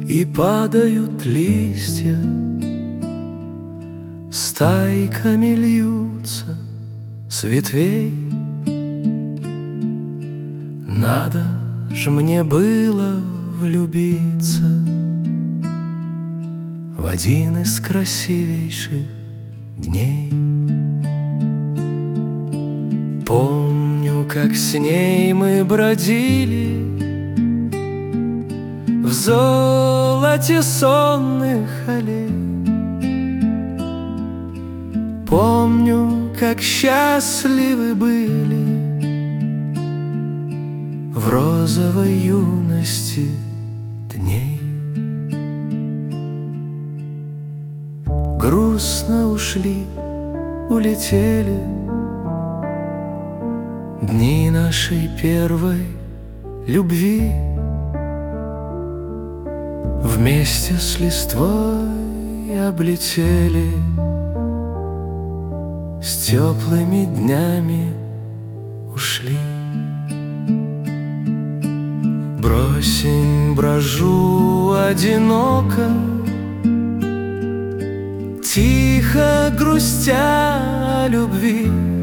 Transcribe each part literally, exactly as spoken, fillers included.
И падают листья, стайками льются с ветвей. Надо ж мне было влюбиться в один из красивейших дней. Помню, как с ней мы бродили в золоте сонных аллей. Помню, как счастливы были в розовой юности дней. Грустно ушли, улетели дни нашей первой любви. Вместе с листвой облетели, с теплыми днями ушли. Бросень брожу одиноко, тихо грустя о любви.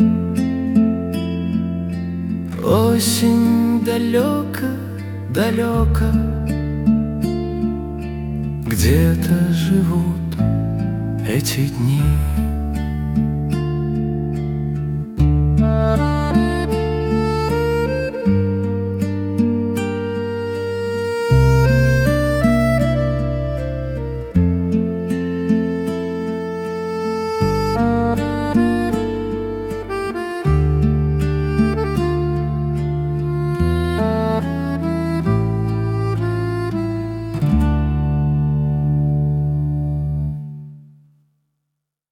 Осень далеко, далеко, где-то живут эти дни.